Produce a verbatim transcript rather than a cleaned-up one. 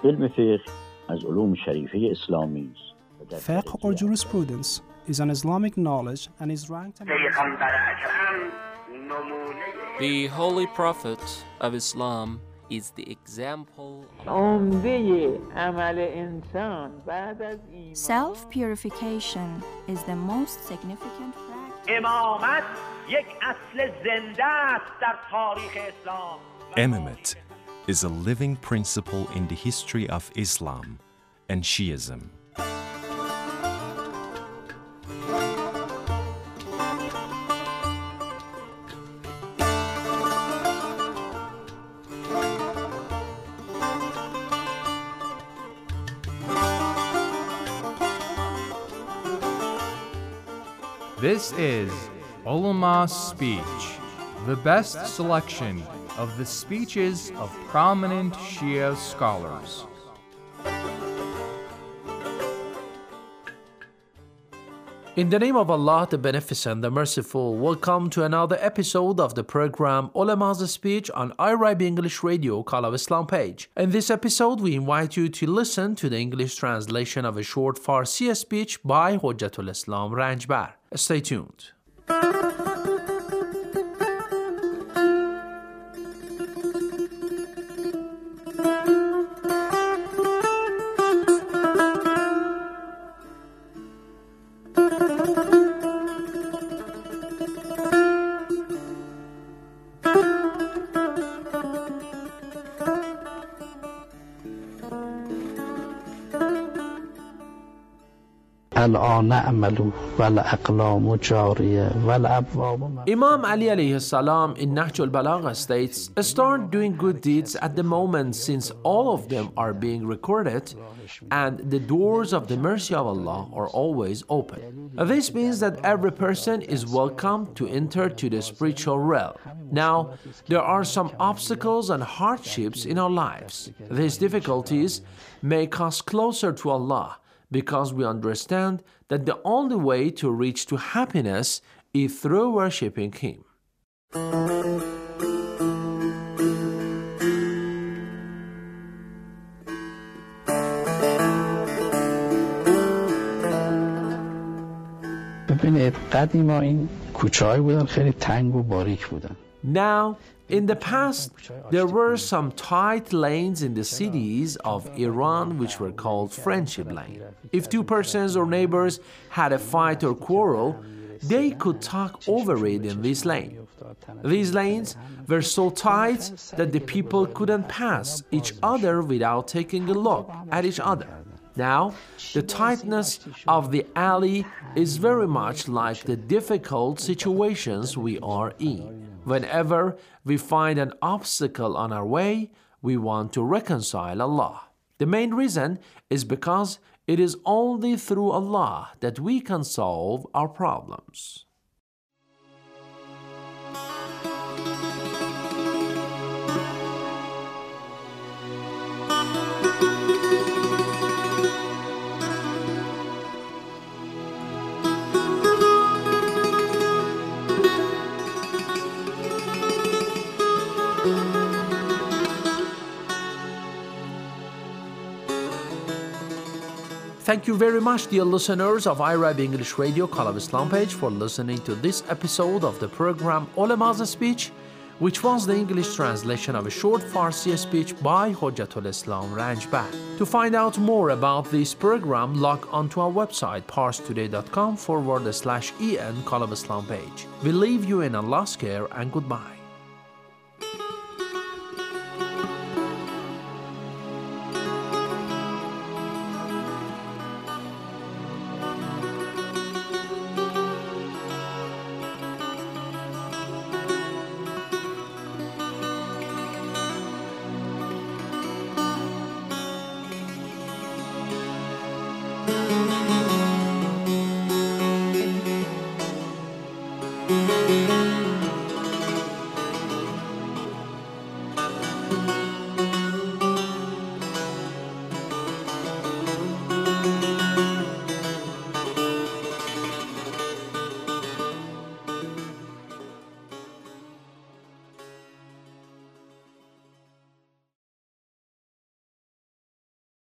علم فقه از علوم شریفه اسلامی است. Fiqh or jurisprudence is an Islamic knowledge and is ranked among The Holy Prophet of Islam is the example Self-purification is the most significant practice. Imamate is a living principle in the history of Islam and Shiism. This is Ulama's Speech, the best selection of the speeches of prominent Shia scholars. In the name of Allah, the Beneficent, the Merciful, welcome to another episode of the program Ulama's Speech on I R I B English Radio, Call of Islam page. In this episode, we invite you to listen to the English translation of a short Farsi speech by Hujjatul Islam Ranjbar. Stay tuned. الآن أعمل والأقلام جارية والأبواب. Imam Ali alayhi salam in Nahj al-Balagha states, start doing good deeds at the moment since all of them are being recorded and the doors of the mercy of Allah are always open. This means that every person is welcome to enter to the spiritual realm. Now, there are some obstacles and hardships in our lives. These difficulties make us closer to Allah, because we understand that the only way to reach to happiness is through worshipping Him. ببینید قدیما این کوچه‌های بودن خیلی تنگ و باریک بودن. Now, in the past, there were some tight lanes in the cities of Iran which were called friendship lane. If two persons or neighbors had a fight or quarrel, they could talk over it in this lane. These lanes were so tight that the people couldn't pass each other without taking a look at each other. Now, the tightness of the alley is very much like the difficult situations we are in. Whenever we find an obstacle on our way, we want to reconcile Allah. The main reason is because it is only through Allah that we can solve our problems. Thank you very much, dear listeners of I R I B English Radio, Call of Islam page, for listening to this episode of the program Ulama's Speech, which was the English translation of a short Farsi speech by Hujjatul Islam Ranjbar. To find out more about this program, log on to our website, parstoday.com forward slash en Call of Islam page. We leave you in Allah's care and goodbye.